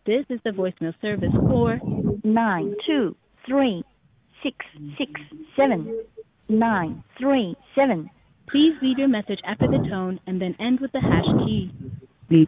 This is the voicemail service for 923-667-937. Please leave your message after the tone and then end with the hash key. Beep.